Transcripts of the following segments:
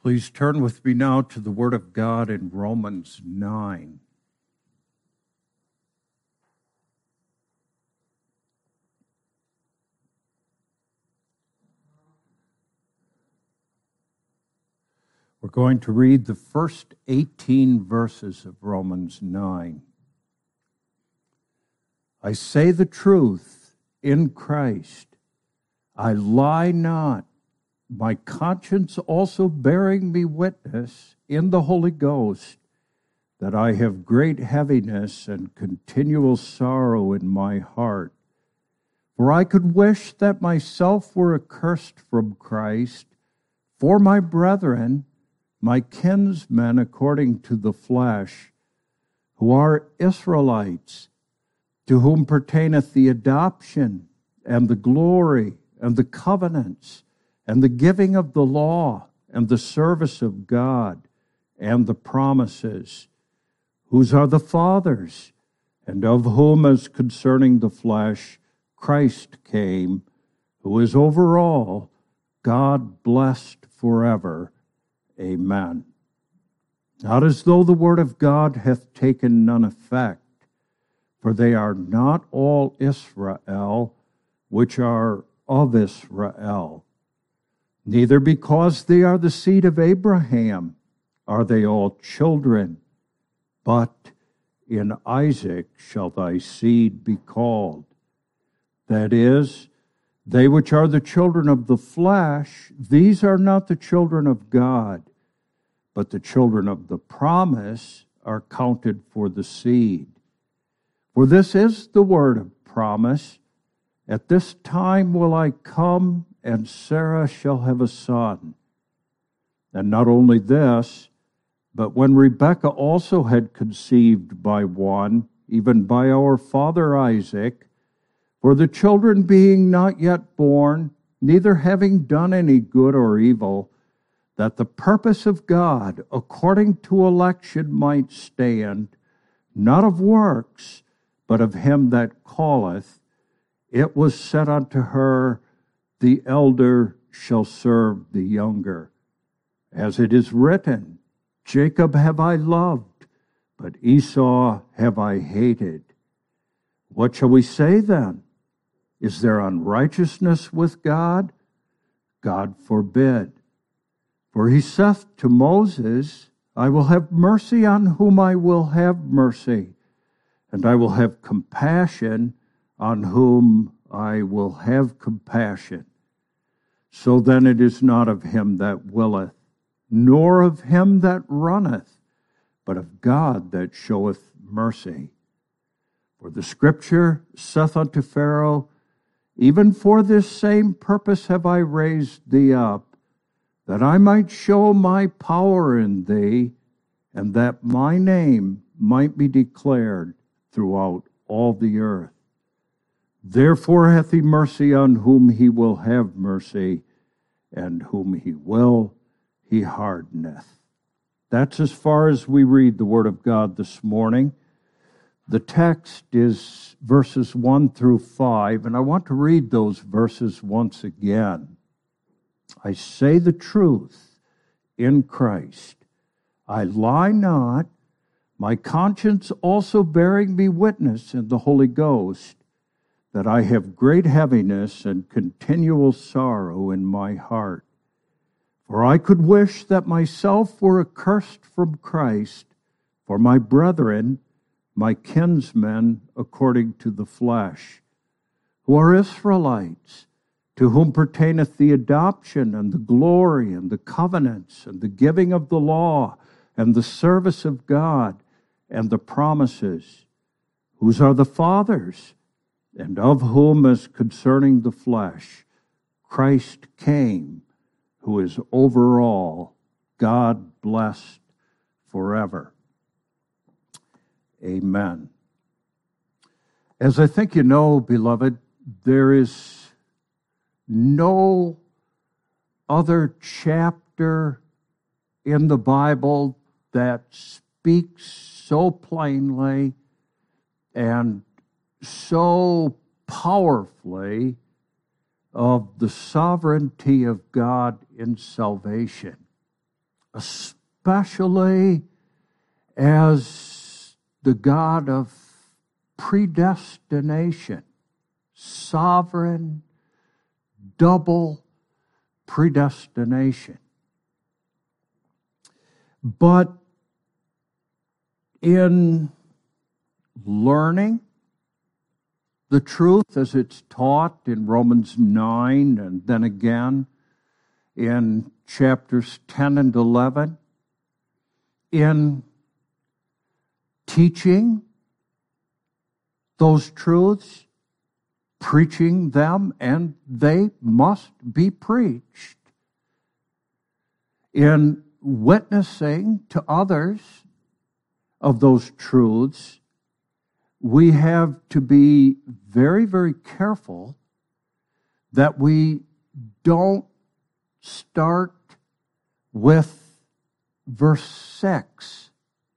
Please turn with me now to the Word of God in Romans 9. We're going to read the first 18 verses of Romans 9. I say the truth in Christ. I lie not. My conscience also bearing me witness in the Holy Ghost that I have great heaviness and continual sorrow in my heart. For I could wish that myself were accursed from Christ for my brethren, my kinsmen according to the flesh, who are Israelites, to whom pertaineth the adoption and the glory and the covenants, and the giving of the law, and the service of God, and the promises, whose are the fathers, and of whom, as concerning the flesh, Christ came, who is over all, God blessed forever. Amen. Not as though the word of God hath taken none effect, for they are not all Israel, which are of Israel. Neither because they are the seed of Abraham are they all children, but in Isaac shall thy seed be called. That is, they which are the children of the flesh, these are not the children of God, but the children of the promise are counted for the seed. For this is the word of promise, at this time will I come, and Sarah shall have a son. And not only this, but when Rebekah also had conceived by one, even by our father Isaac, for the children being not yet born, neither having done any good or evil, that the purpose of God according to election might stand, not of works, but of him that calleth, it was said unto her, the elder shall serve the younger. As it is written, Jacob have I loved, but Esau have I hated. What shall we say then? Is there unrighteousness with God? God forbid. For he saith to Moses, I will have mercy on whom I will have mercy, and I will have compassion on whom I will have compassion. So then it is not of him that willeth, nor of him that runneth, but of God that showeth mercy. For the scripture saith unto Pharaoh, even for this same purpose have I raised thee up, that I might show my power in thee, and that my name might be declared throughout all the earth. Therefore hath he mercy on whom he will have mercy, and whom he will, he hardeneth. That's as far as we read the Word of God this morning. The text is verses 1 through 5, and I want to read those verses once again. I say the truth in Christ. I lie not, my conscience also bearing me witness in the Holy Ghost, that I have great heaviness and continual sorrow in my heart. For I could wish that myself were accursed from Christ for my brethren, my kinsmen according to the flesh, who are Israelites, to whom pertaineth the adoption and the glory and the covenants and the giving of the law and the service of God and the promises, whose are the fathers, and of whom, as concerning the flesh, Christ came, who is over all, God blessed forever. Amen. As I think you know, beloved, there is no other chapter in the Bible that speaks so plainly and so powerfully of the sovereignty of God in salvation. especially as the God of predestination, sovereign, double predestination. But in learning the truth as it's taught in Romans 9 and then again in chapters 10 and 11, in teaching those truths, preaching them, and they must be preached, in witnessing to others of those truths, we have to be very, very careful that we don't start with verse 6,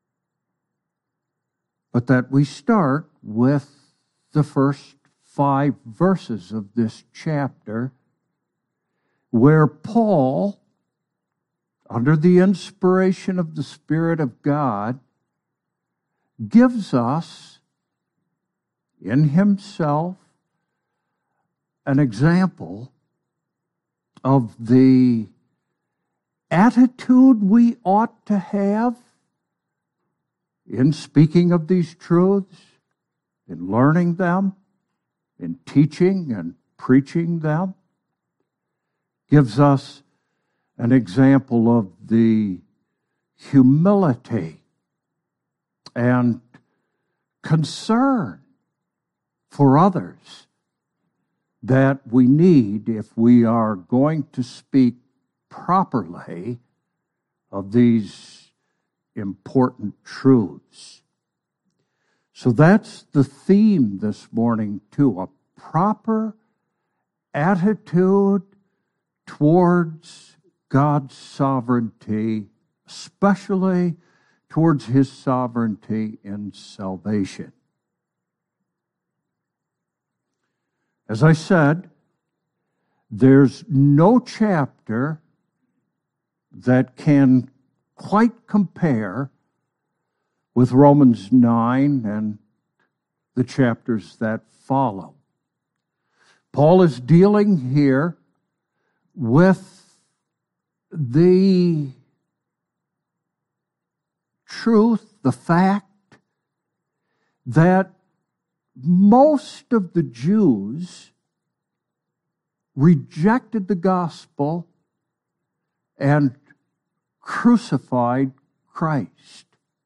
but that we start with the first 5 verses of this chapter, where Paul, under the inspiration of the Spirit of God, gives us in himself an example of the attitude we ought to have in speaking of these truths, in learning them, in teaching and preaching them. Gives us an example of the humility and concern for others that we need if we are going to speak properly of these important truths. So that's the theme this morning too, a proper attitude towards God's sovereignty, especially towards his sovereignty in salvation. As I said, there's no chapter that can quite compare with Romans 9 and the chapters that follow. Paul is dealing here with the truth, the fact that most of the Jews rejected the gospel and crucified Christ.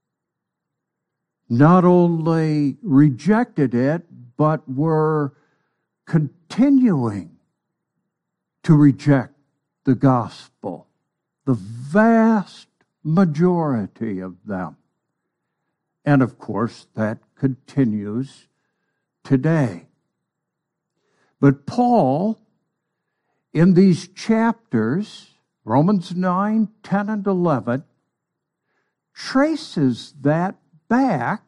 Not only rejected it, but were continuing to reject the gospel. The vast majority of them. And of course, that continues today. But Paul, in these chapters, Romans 9, 10, and 11, traces that back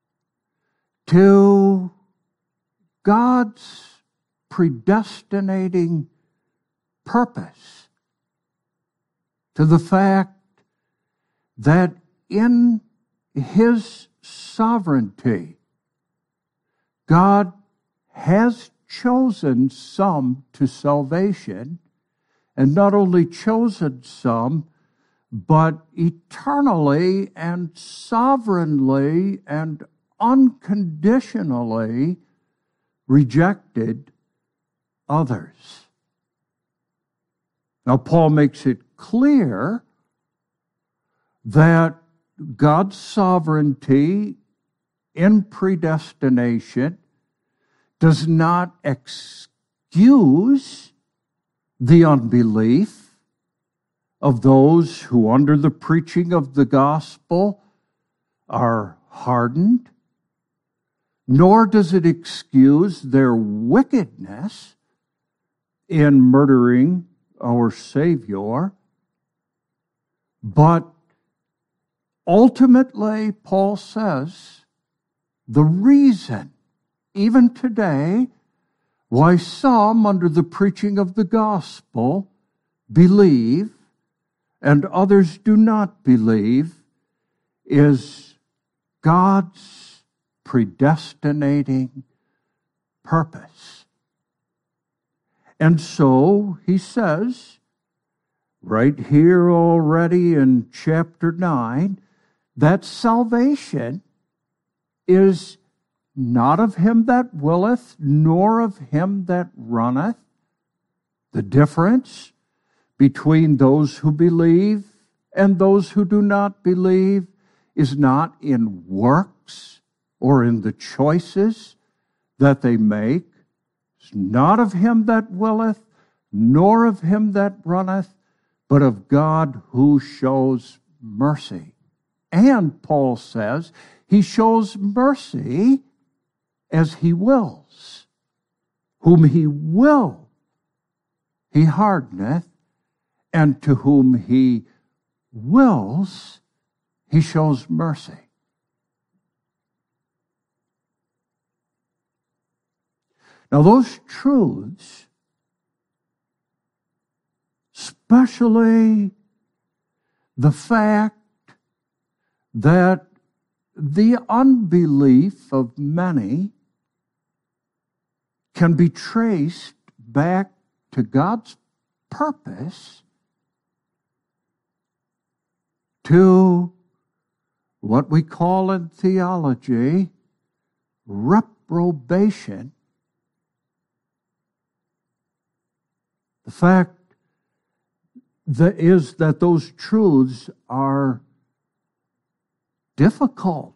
to God's predestinating purpose, to the fact that in his sovereignty, God has chosen some to salvation, and not only chosen some, but eternally and sovereignly and unconditionally rejected others. Now, Paul makes it clear that God's sovereignty in predestination does not excuse the unbelief of those who, under the preaching of the gospel, are hardened, nor does it excuse their wickedness in murdering our Savior. But ultimately, Paul says, the reason, even today, why some, under the preaching of the gospel, believe and others do not believe is God's predestinating purpose. And so he says, right here already in chapter 9, that salvation is not of him that willeth, nor of him that runneth. The difference between those who believe and those who do not believe is not in works or in the choices that they make. It's not of him that willeth, nor of him that runneth, but of God who shows mercy. And Paul says he shows mercy as he wills. Whom he will, he hardeneth, and to whom he wills, he shows mercy. Now those truths, especially the fact that the unbelief of many can be traced back to God's purpose, to what we call in theology reprobation. The fact is that those truths are difficult,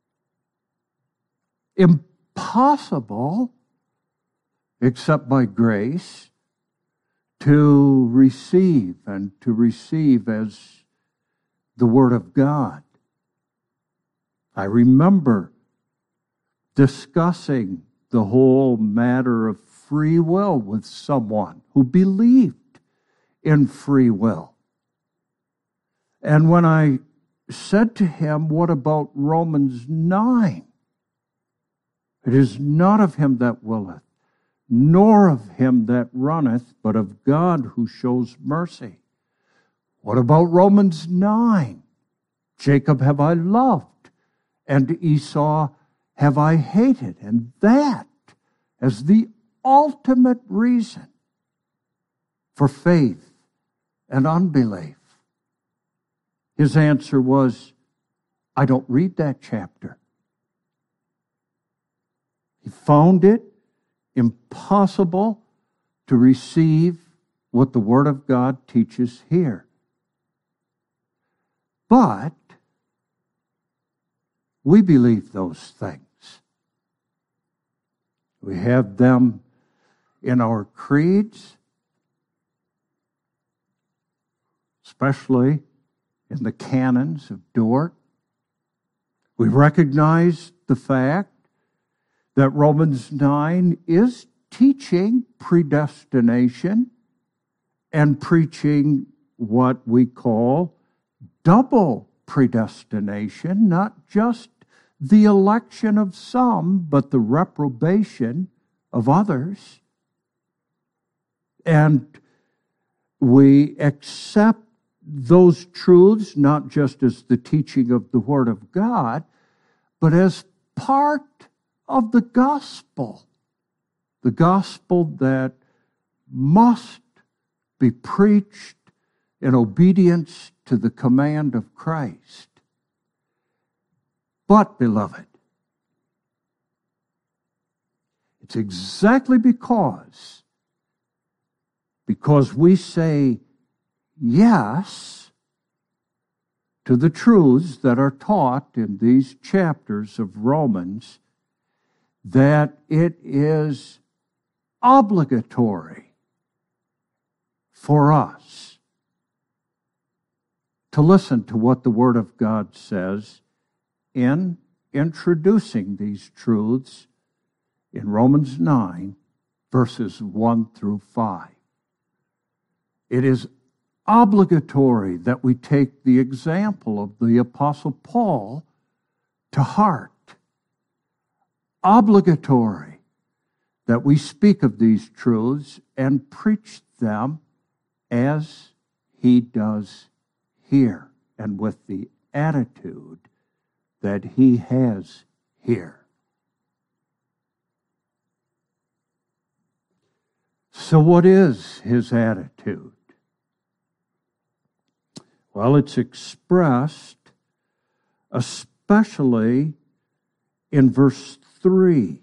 impossible, except by grace, to receive and to receive as the Word of God. I remember discussing the whole matter of free will with someone who believed in free will. And when I said to him, what about Romans 9? It is not of him that willeth, nor of him that runneth, but of God who shows mercy. What about Romans 9? Jacob have I loved, and Esau have I hated. And that as the ultimate reason for faith and unbelief. His answer was, I don't read that chapter. He found it impossible to receive what the Word of God teaches here. But we believe those things. We have them in our creeds, especially in the canons of Dort. We recognize the fact that Romans 9 is teaching predestination and preaching what we call double predestination, not just the election of some, but the reprobation of others. And we accept those truths not just as the teaching of the Word of God, but as part of the gospel that must be preached in obedience to the command of Christ. But, beloved, it's exactly because we say yes to the truths that are taught in these chapters of Romans that it is obligatory for us to listen to what the Word of God says in introducing these truths in Romans 9, verses 1 through 5. It is obligatory that we take the example of the Apostle Paul to heart. Obligatory that we speak of these truths and preach them as he does here and with the attitude that he has here. So what is his attitude? Well, it's expressed especially in verse 3.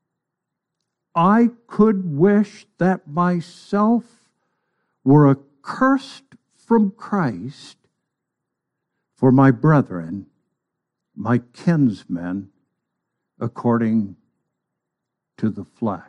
I could wish that myself were accursed from Christ for my brethren, my kinsmen, according to the flesh.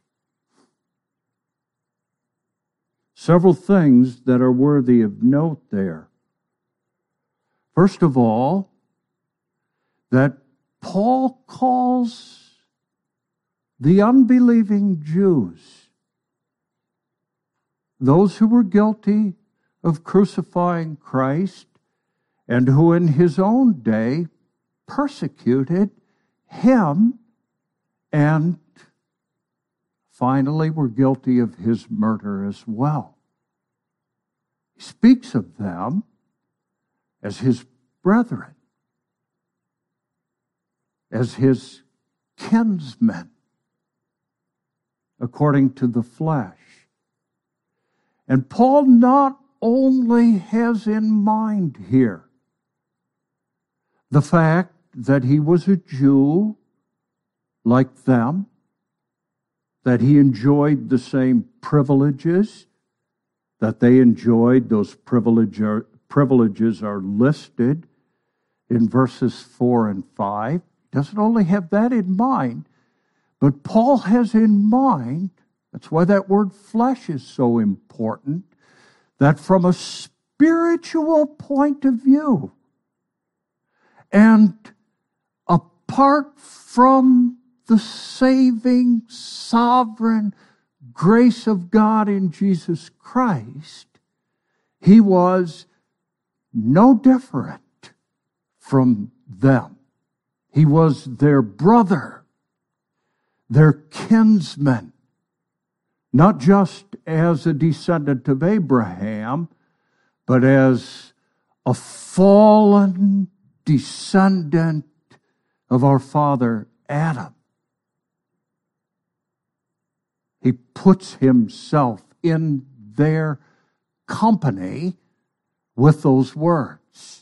Several things that are worthy of note there. First of all, that Paul calls the unbelieving Jews, those who were guilty of crucifying Christ and who in his own day persecuted him and finally were guilty of his murder as well. He speaks of them as his brethren, as his kinsmen, according to the flesh. And Paul not only has in mind here the fact that he was a Jew like them, that he enjoyed the same privileges that they enjoyed. Those privileges are listed in verses 4 and 5. Doesn't only have that in mind, but Paul has in mind, that's why that word flesh is so important, that from a spiritual point of view, and apart from the saving, sovereign grace of God in Jesus Christ, he was no different from them. He was their brother, their kinsman, not just as a descendant of Abraham, but as a fallen descendant of our father Adam. He puts himself in their company with those words.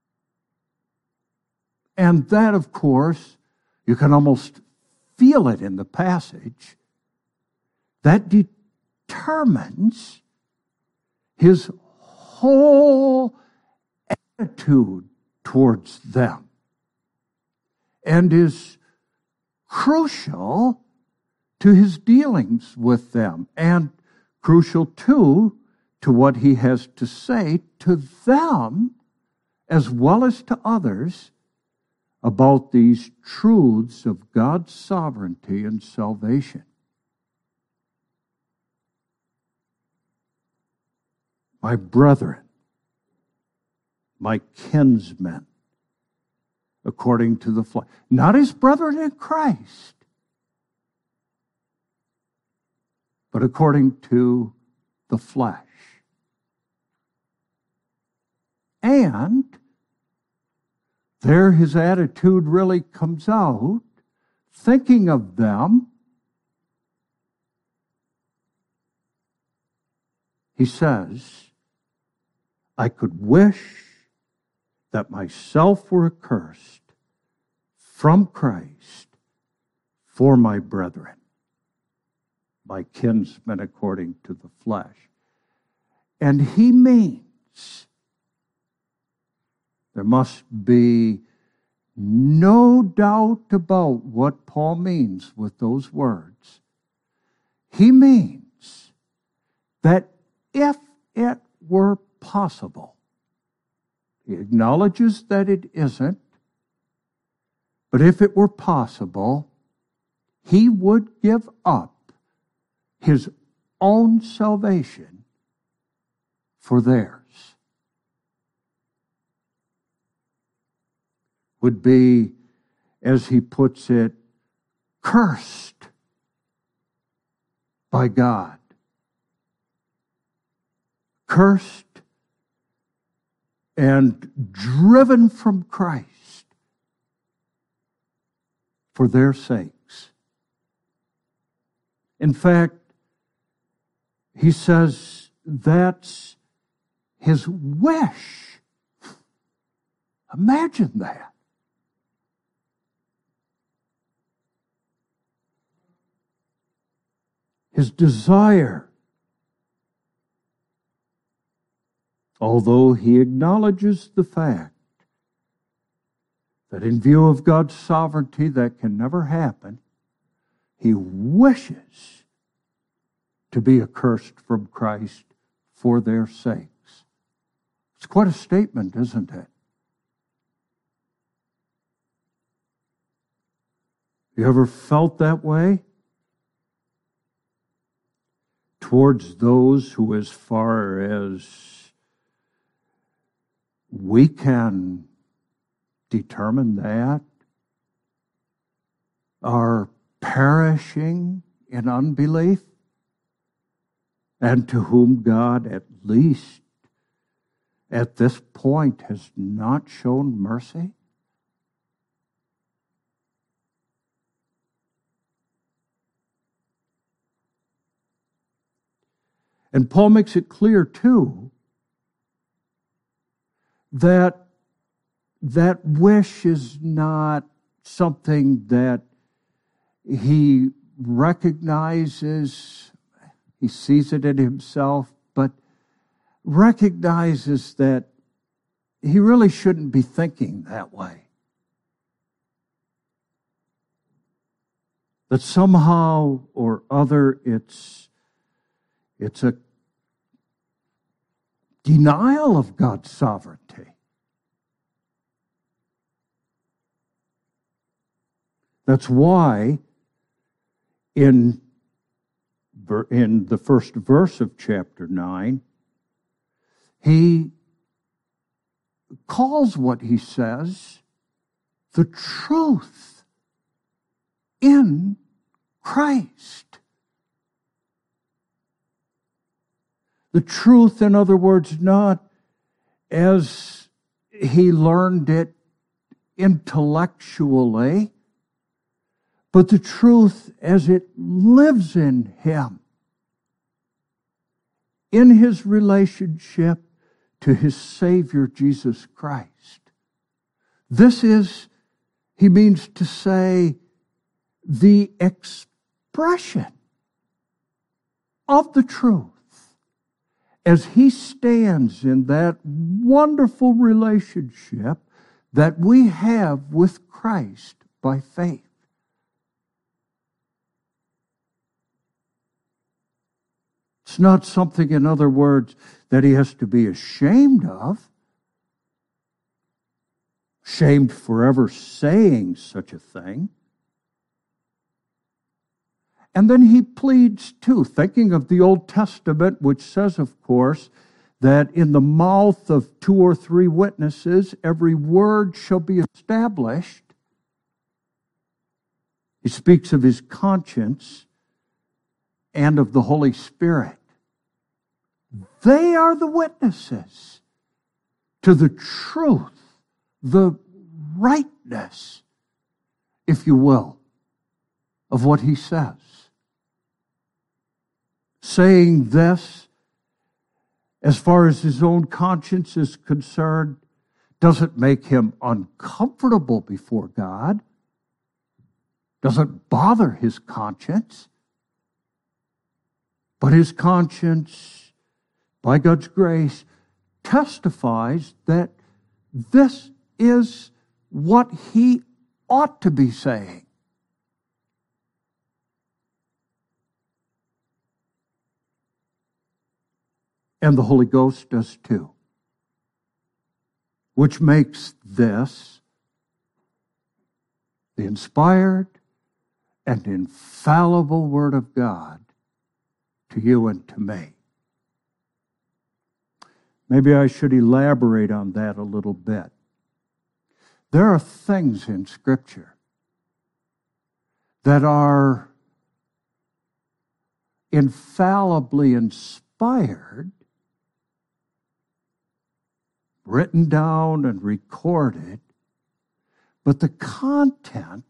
And that, of course, you can almost feel it in the passage. That determines his whole attitude towards them and is crucial to his dealings with them, and crucial too to what he has to say to them as well as to others about these truths of God's sovereignty and salvation. My brethren, my kinsmen, according to the flesh. Not his brethren in Christ, but according to the flesh. And there his attitude really comes out, thinking of them. He says, I could wish that myself were accursed from Christ for my brethren, my kinsmen according to the flesh. And he means there must be no doubt about what Paul means with those words. He means that if it were possible, he acknowledges that it isn't, but if it were possible, he would give up his own salvation for theirs. Would be, as he puts it, cursed by God. Cursed and driven from Christ for their sakes. In fact, he says that's his wish. Imagine that. His desire. Although he acknowledges the fact that in view of God's sovereignty that can never happen, he wishes to be accursed from Christ for their sakes. It's quite a statement, isn't it? You ever felt that way? Towards those who, as far as we can determine that, are perishing in unbelief, and to whom God, at least at this point, has not shown mercy? And Paul makes it clear, too, that that wish is not something that he recognizes, he sees it in himself, but recognizes that he really shouldn't be thinking that way. That somehow or other it's a denial of God's sovereignty. That's why in the first verse of chapter 9, he calls what he says the truth in Christ. The truth, in other words, not as he learned it intellectually, but the truth as it lives in him, in his relationship to his Savior, Jesus Christ. This is, he means to say, the expression of the truth as he stands in that wonderful relationship that we have with Christ by faith. It's not something, in other words, that he has to be ashamed of, shamed for ever saying such a thing. And then he pleads too, thinking of the Old Testament, which says, of course, that in the mouth of 2 or 3 witnesses, every word shall be established. He speaks of his conscience and of the Holy Spirit. They are the witnesses to the truth, the rightness, if you will, of what he says. Saying this, as far as his own conscience is concerned, doesn't make him uncomfortable before God, doesn't bother his conscience, but his conscience, by God's grace, testifies that this is what he ought to be saying. And the Holy Ghost does too. Which makes this the inspired and infallible Word of God to you and to me. Maybe I should elaborate on that a little bit. There are things in Scripture that are infallibly inspired, written down and recorded, but the content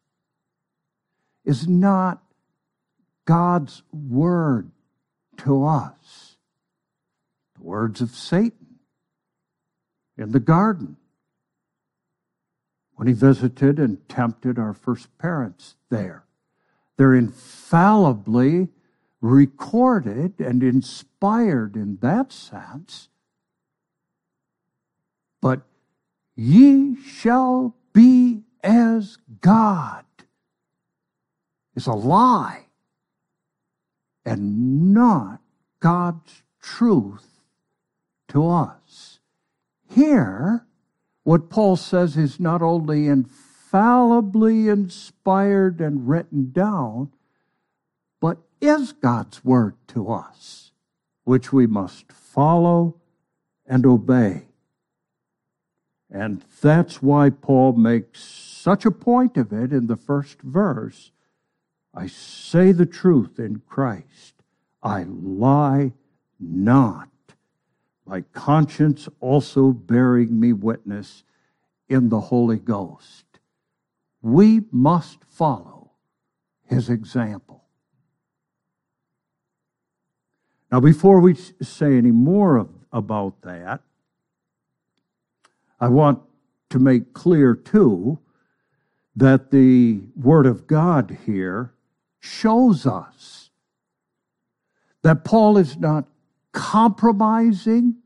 is not God's word to us. The words of Satan in the garden when he visited and tempted our first parents there. They're infallibly recorded and inspired in that sense. But ye shall be as God is a lie and not God's truth to us. Here, what Paul says is not only infallibly inspired and written down, but is God's word to us, which we must follow and obey. And that's why Paul makes such a point of it in the first verse. I say the truth in Christ. I lie not. My conscience also bearing me witness in the Holy Ghost. We must follow his example. Now, before we say any more about that, I want to make clear, too, that the Word of God here shows us that Paul is not compromising,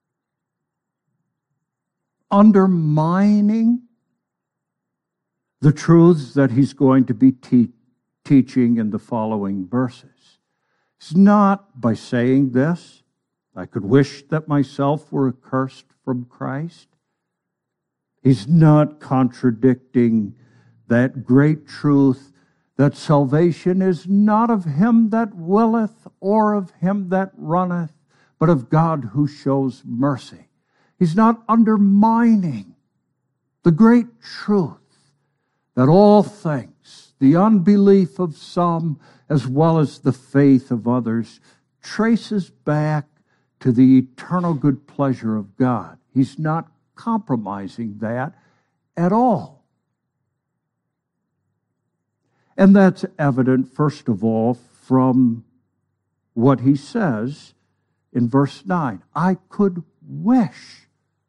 undermining the truths that he's going to be teaching in the following verses. It's not by saying this, I could wish that myself were accursed from Christ. He's not contradicting that great truth that salvation is not of him that willeth or of him that runneth, but of God who shows mercy. He's not undermining the great truth that all things, the unbelief of some as well as the faith of others, traces back to the eternal good pleasure of God. He's not compromising that at all. And that's evident, first of all, from what he says in verse 9. I could wish.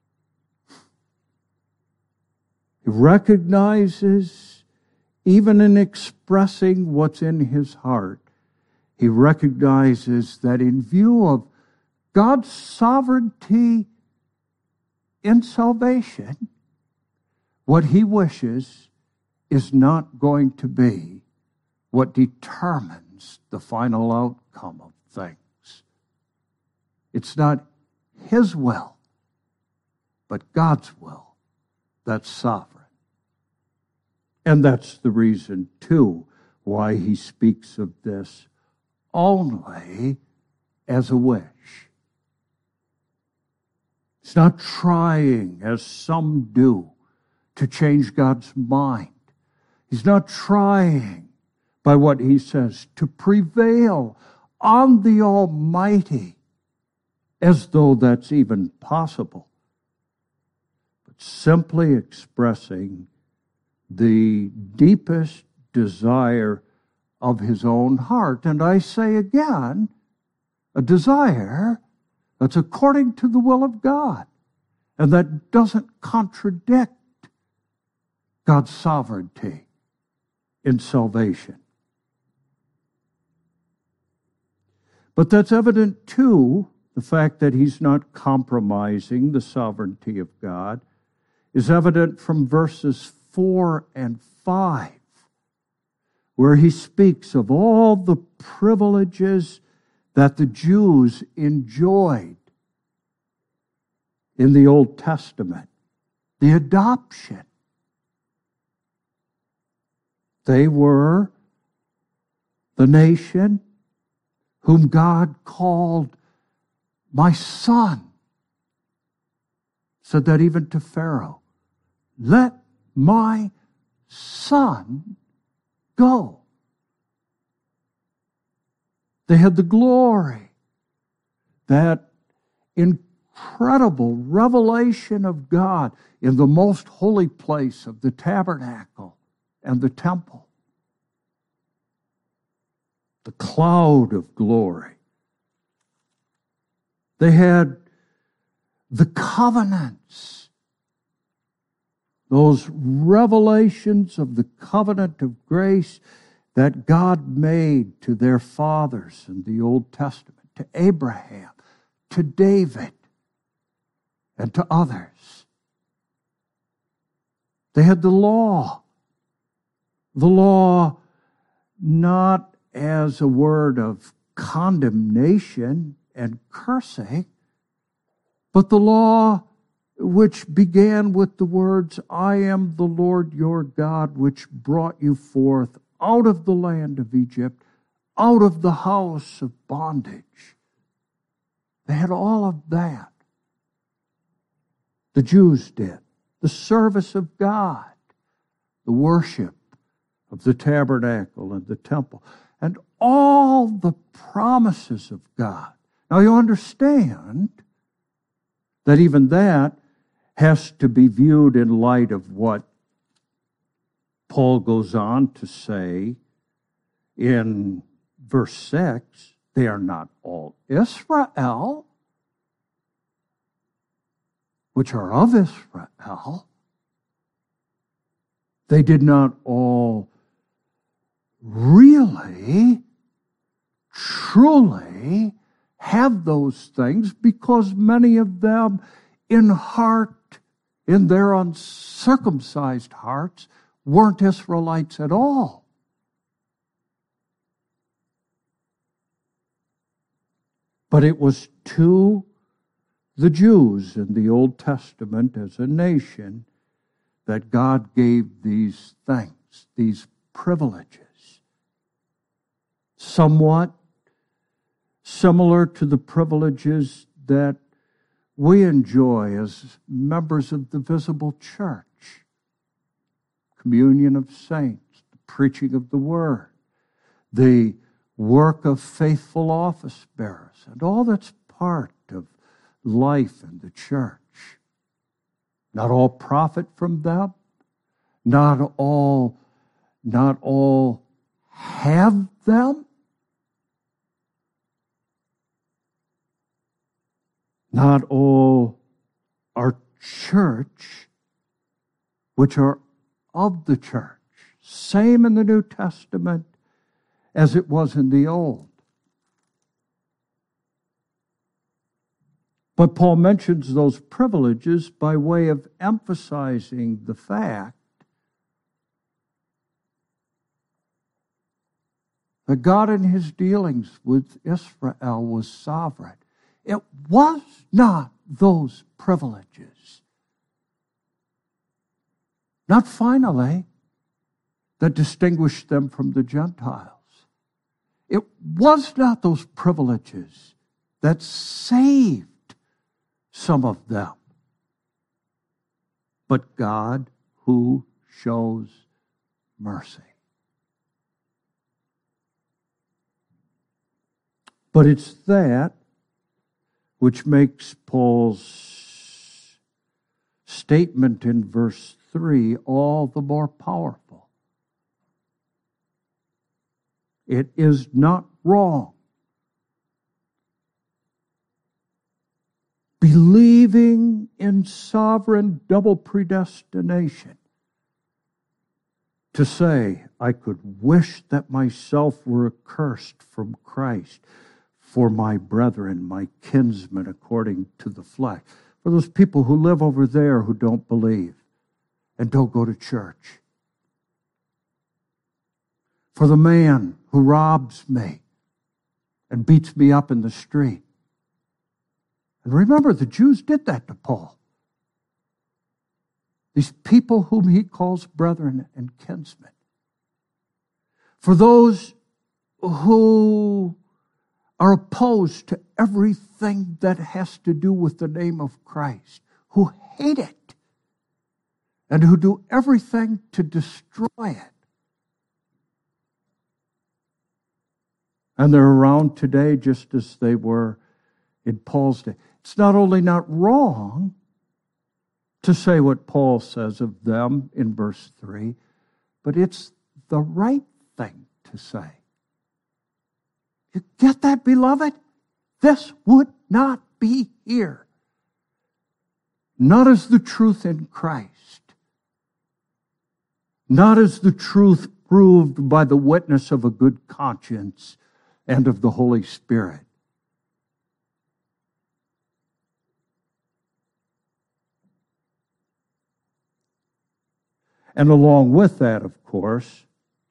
He recognizes, even in expressing what's in his heart, he recognizes that in view of God's sovereignty in salvation, what he wishes is not going to be what determines the final outcome of things. It's not his will, but God's will that's sovereign. And that's the reason, too, why he speaks of this only as a wish. He's not trying, as some do, to change God's mind. He's not trying, by what he says, to prevail on the Almighty, as though that's even possible, but simply expressing the deepest desire of his own heart. And I say again, a desire that's according to the will of God, and that doesn't contradict God's sovereignty in salvation. But that's evident, too, the fact that he's not compromising the sovereignty of God is evident from verses 4 and 5, where he speaks of all the privileges that the Jews enjoyed in the Old Testament. The adoption. They were the nation whom God called my son. Said that even to Pharaoh. Let my son go. They had the glory, that incredible revelation of God in the most holy place of the tabernacle and the temple. The cloud of glory. They had the covenants, those revelations of the covenant of grace that God made to their fathers in the Old Testament, to Abraham, to David, and to others. They had the law not as a word of condemnation and cursing, but the law which began with the words, I am the Lord your God, which brought you forth out of the land of Egypt, out of the house of bondage. They had all of that. The Jews did. The service of God, the worship of the tabernacle and the temple, and all the promises of God. Now you understand that even that has to be viewed in light of what Paul goes on to say in verse 6. They are not all Israel, which are of Israel. They did not all really, truly have those things, because many of them in heart, in their uncircumcised hearts, weren't Israelites at all. But it was to the Jews in the Old Testament as a nation that God gave these things, these privileges. Somewhat similar to the privileges that we enjoy as members of the visible church. Communion of saints, the preaching of the word, the work of faithful office bearers, and all that's part of life in the church. Not all profit from them. Not all have them. Not all are church, which are of the church. Same in the New Testament as it was in the Old. But Paul mentions those privileges by way of emphasizing the fact that God in his dealings with Israel was sovereign. It was not those privileges, not finally, that distinguished them from the Gentiles. It was not those privileges that saved some of them, but God who shows mercy. But it's that which makes Paul's statement in verse 3 all the more powerful. It is not wrong. Believing in sovereign double predestination, to say, I could wish that myself were accursed from Christ for my brethren, my kinsmen, according to the flesh. For those people who live over there who don't believe and don't go to church. For the man who robs me and beats me up in the street. And remember, the Jews did that to Paul. These people whom he calls brethren and kinsmen. For those who are opposed to everything that has to do with the name of Christ, who hate it, and who do everything to destroy it. And they're around today just as they were in Paul's day. It's not only not wrong to say what Paul says of them in verse 3, but it's the right thing to say. You get that, beloved? This would not be here. Not as the truth in Christ. Not as the truth proved by the witness of a good conscience and of the Holy Spirit. And along with that, of course,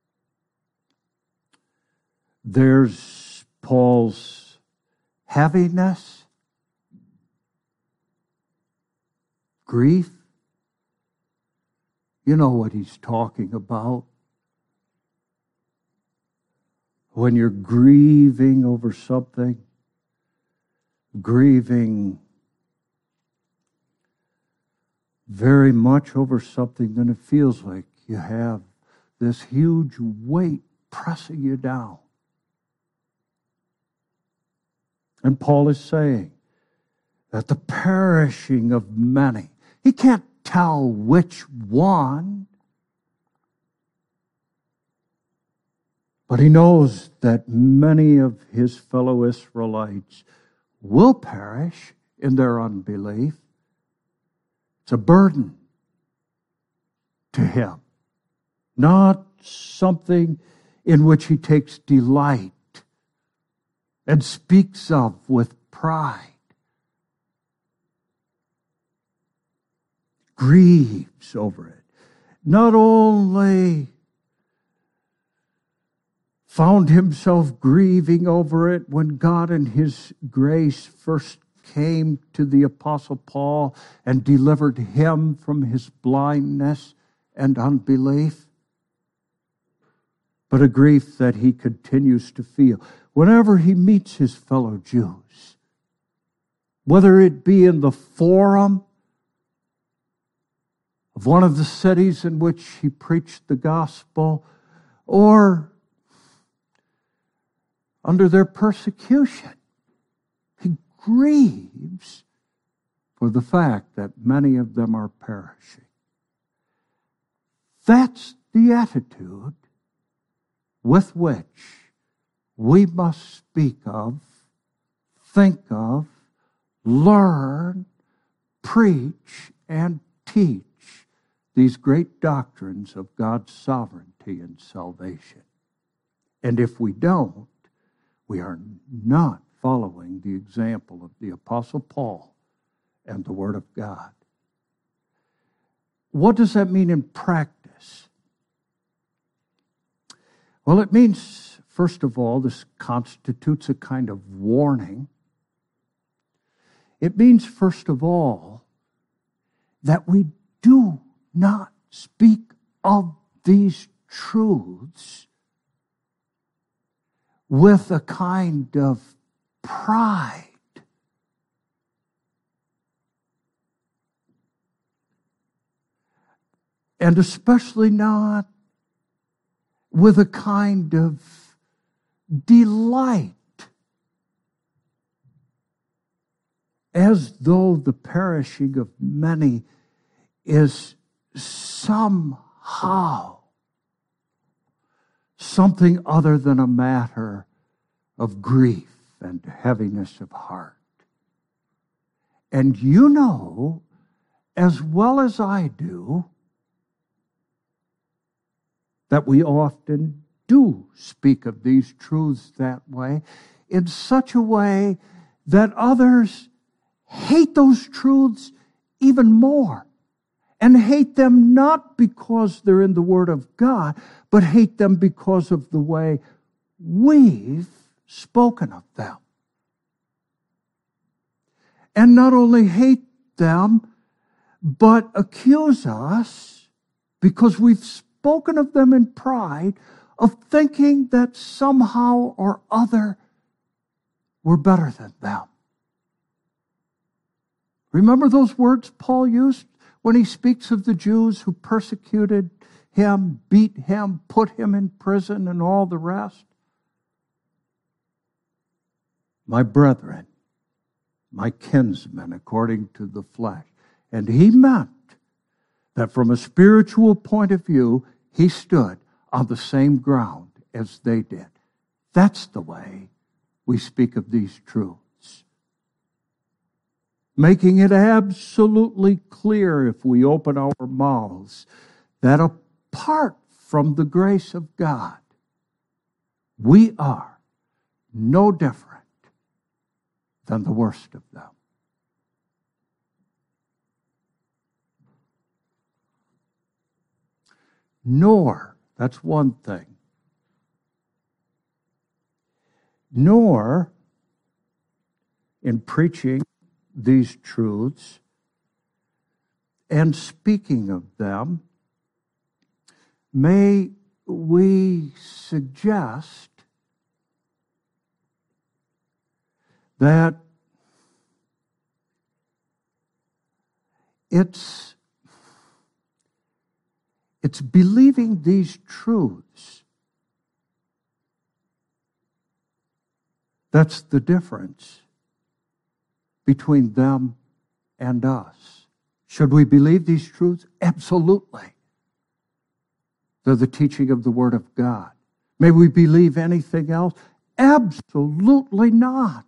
there's Paul's heaviness, grief. You know what he's talking about. When you're grieving over something, grieving very much over something, then it feels like you have this huge weight pressing you down. And Paul is saying that the perishing of many, he can't tell which one, but he knows that many of his fellow Israelites will perish in their unbelief. It's a burden to him, not something in which he takes delight and speaks of with pride. Grieves over it. Not only found himself grieving over it when God in his grace first came to the Apostle Paul and delivered him from his blindness and unbelief, but a grief that he continues to feel whenever he meets his fellow Jews, whether it be in the forum of one of the cities in which he preached the gospel, or under their persecution. He grieves for the fact that many of them are perishing. That's the attitude with which we must speak of, think of, learn, preach, and teach these great doctrines of God's sovereignty and salvation. And if we don't, we are not following the example of the Apostle Paul and the Word of God. What does that mean in practice? Well, it means, first of all, this constitutes a kind of warning. It means, first of all, that we do not speak of these truths with a kind of pride. And especially not with a kind of delight, as though the perishing of many is somehow something other than a matter of grief and heaviness of heart. And you know, as well as I do, that we often do speak of these truths that way, in such a way that others hate those truths even more. And hate them not because they're in the Word of God, but hate them because of the way we've spoken of them. And not only hate them, but accuse us, because we've spoken of them in pride, of thinking that somehow or other we're better than them. Remember those words Paul used when he speaks of the Jews who persecuted him, beat him, put him in prison, and all the rest? My brethren, my kinsmen according to the flesh. And he meant that from a spiritual point of view, he stood on the same ground as they did. That's the way we speak of these truths. Making it absolutely clear, if we open our mouths, that apart from the grace of God, we are no different than the worst of them. Nor, that's one thing, nor in preaching these truths and speaking of them, may we suggest that it's believing these truths that's the difference between them and us. Should we believe these truths? Absolutely. They're the teaching of the Word of God. May we believe anything else? Absolutely not.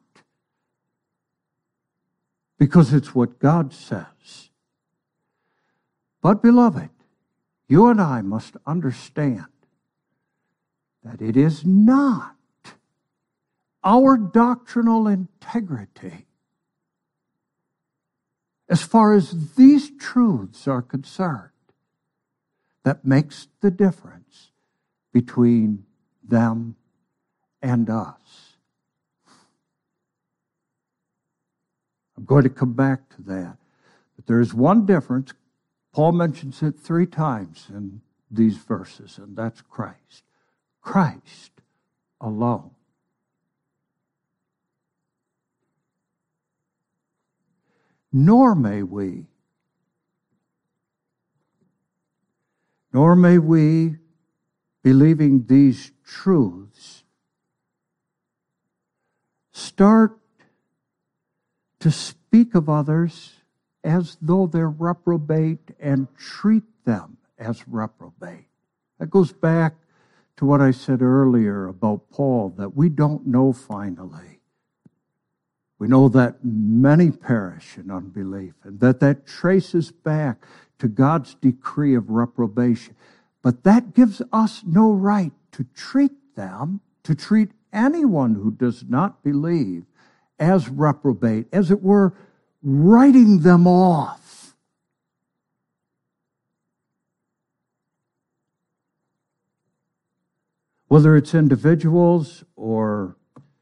Because it's what God says. But, beloved, you and I must understand that it is not our doctrinal integrity as far as these truths are concerned that makes the difference between them and us. I'm going to come back to that. But there is one difference. Paul mentions it 3 times in these verses, and that's Christ. Christ alone. Nor may we, believing these truths, start to speak of others as though they're reprobate and treat them as reprobate. That goes back to what I said earlier about Paul, that we don't know finally. We know that many perish in unbelief, and that traces back to God's decree of reprobation. But that gives us no right to treat them, to treat anyone who does not believe as reprobate, as it were, writing them off. Whether it's individuals or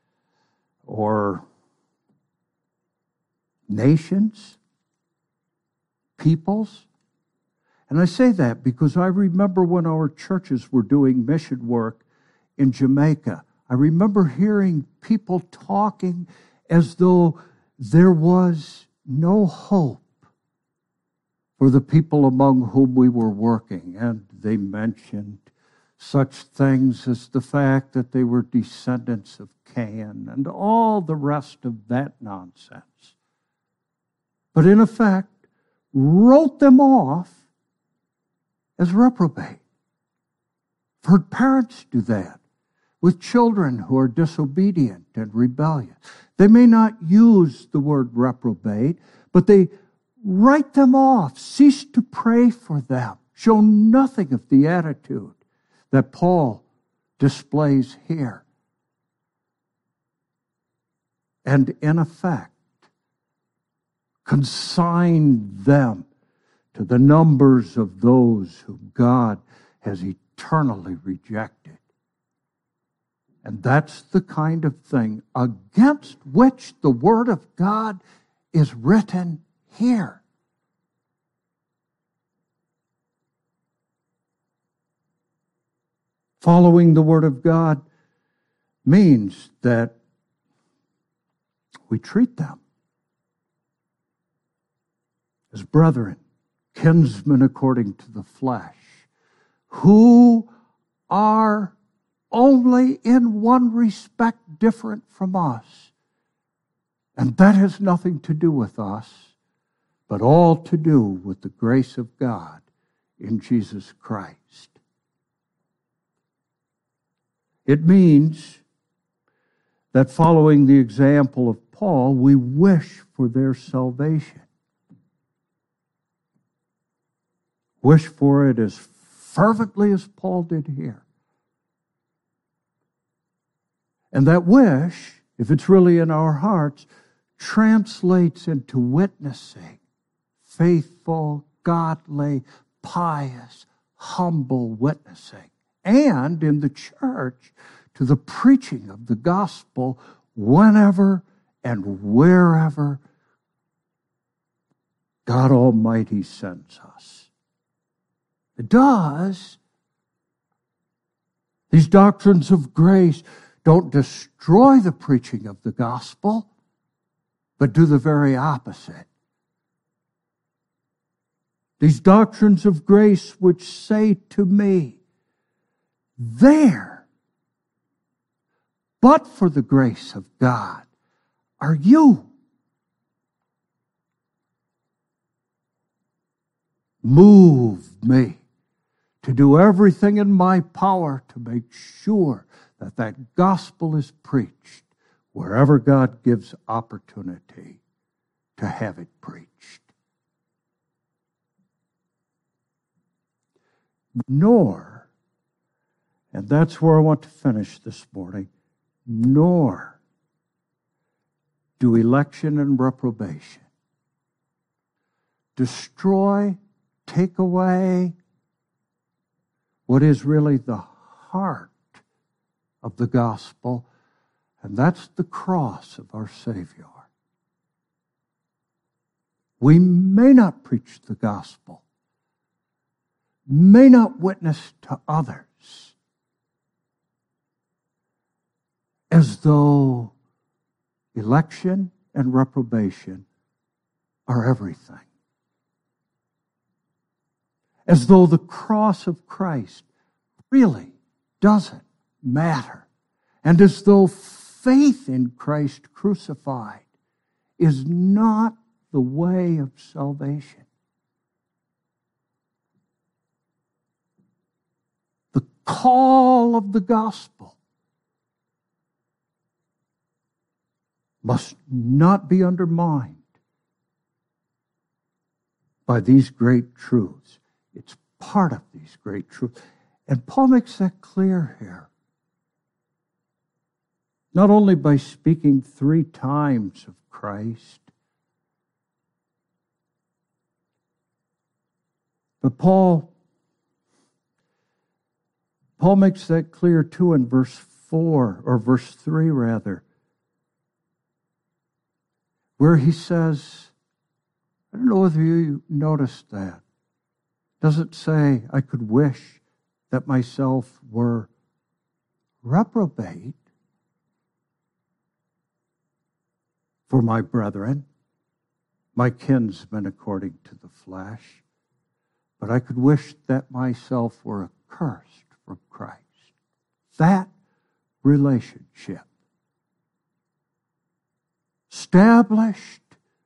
nations, peoples. And I say that because I remember when our churches were doing mission work in Jamaica, I remember hearing people talking as though there was no hope for the people among whom we were working. And they mentioned such things as the fact that they were descendants of Cain and all the rest of that nonsense. But in effect, wrote them off as reprobate. I've heard parents do that with children who are disobedient and rebellious. They may not use the word reprobate, but they write them off, cease to pray for them, show nothing of the attitude that Paul displays here. And in effect, consign them to the numbers of those whom God has eternally rejected. And that's the kind of thing against which the Word of God is written here. Following the Word of God means that we treat them as brethren, kinsmen according to the flesh, who are only in one respect different from us, And that has nothing to do with us, but all to do with the grace of God in Jesus Christ. It means that following the example of Paul, we wish for their salvation. Wish for it as fervently as Paul did here. And that wish, if it's really in our hearts, translates into witnessing, faithful, godly, pious, humble witnessing, and in the church to the preaching of the gospel whenever and wherever God Almighty sends us. It does. These doctrines of grace don't destroy the preaching of the gospel, but do the very opposite. These doctrines of grace which say to me, there, but for the grace of God, are you. Move me to do everything in my power to make sure that that gospel is preached wherever God gives opportunity to have it preached. Nor, and that's where I want to finish this morning, nor do election and reprobation destroy, take away what is really the heart of the gospel, and that's the cross of our Savior. We may not preach the gospel, may not witness to others as though election and reprobation are everything. As though the cross of Christ really doesn't matter. And as though faith in Christ crucified is not the way of salvation. The call of the gospel must not be undermined by these great truths. It's part of these great truths. And Paul makes that clear here. Not only by speaking 3 times of Christ, but Paul makes that clear too in verse 4, or verse 3 rather, where he says, I don't know whether you noticed that. Does it say, I could wish that myself were reprobate for my brethren, my kinsmen according to the flesh, but I could wish that myself were accursed from Christ. That relationship, established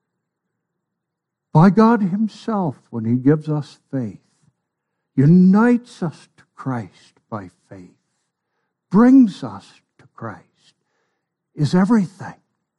by God Himself when He gives us faith, unites us to Christ by faith, brings us to Christ, is everything.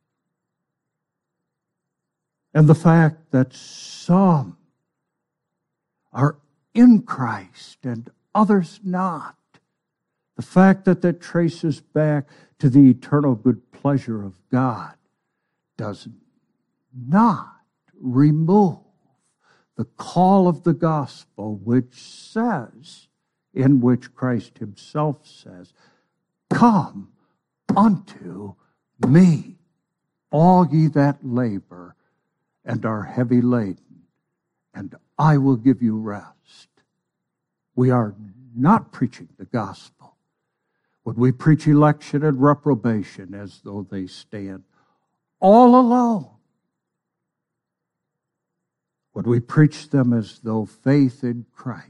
And the fact that some are in Christ and others not, the fact that that traces back to the eternal good pleasure of God, does not remove the call of the gospel, which says, in which Christ Himself says, come unto me, all ye that labor and are heavy laden, and I will give you rest. We are not preaching the gospel when we preach election and reprobation as though they stand all alone. When we preach them as though faith in Christ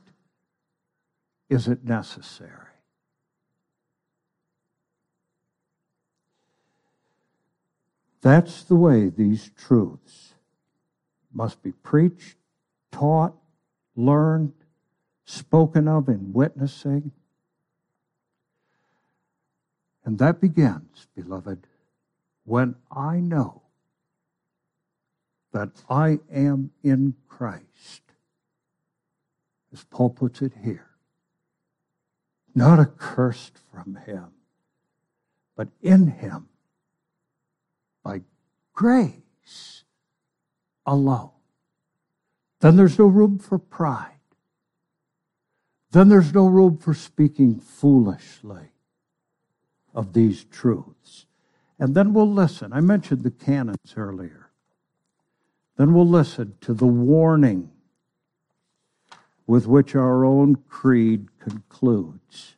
isn't necessary. That's the way these truths must be preached, taught, learned, spoken of in witnessing. And that begins, beloved, when I know that I am in Christ, as Paul puts it here, not accursed from him, but in him, by grace alone. Then there's no room for pride. Then there's no room for speaking foolishly of these truths. And then we'll listen. I mentioned the canons earlier. Then we'll listen to the warning with which our own creed concludes.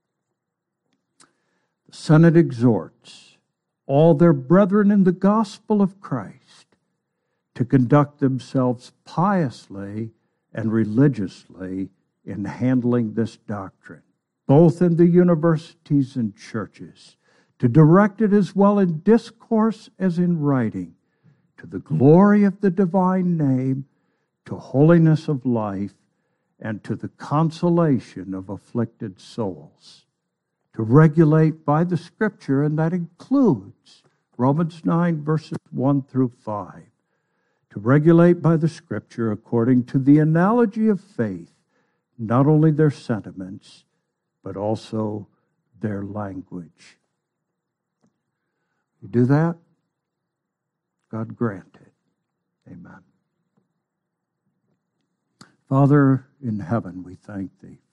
The Synod exhorts all their brethren in the gospel of Christ to conduct themselves piously and religiously in handling this doctrine, both in the universities and churches, to direct it as well in discourse as in writing, to the glory of the divine name, to holiness of life, and to the consolation of afflicted souls. To regulate by the Scripture, and that includes Romans 9, verses 1 through 5. To regulate by the Scripture according to the analogy of faith, not only their sentiments, but also their language. You do that, God grant it. Amen. Father in heaven, we thank thee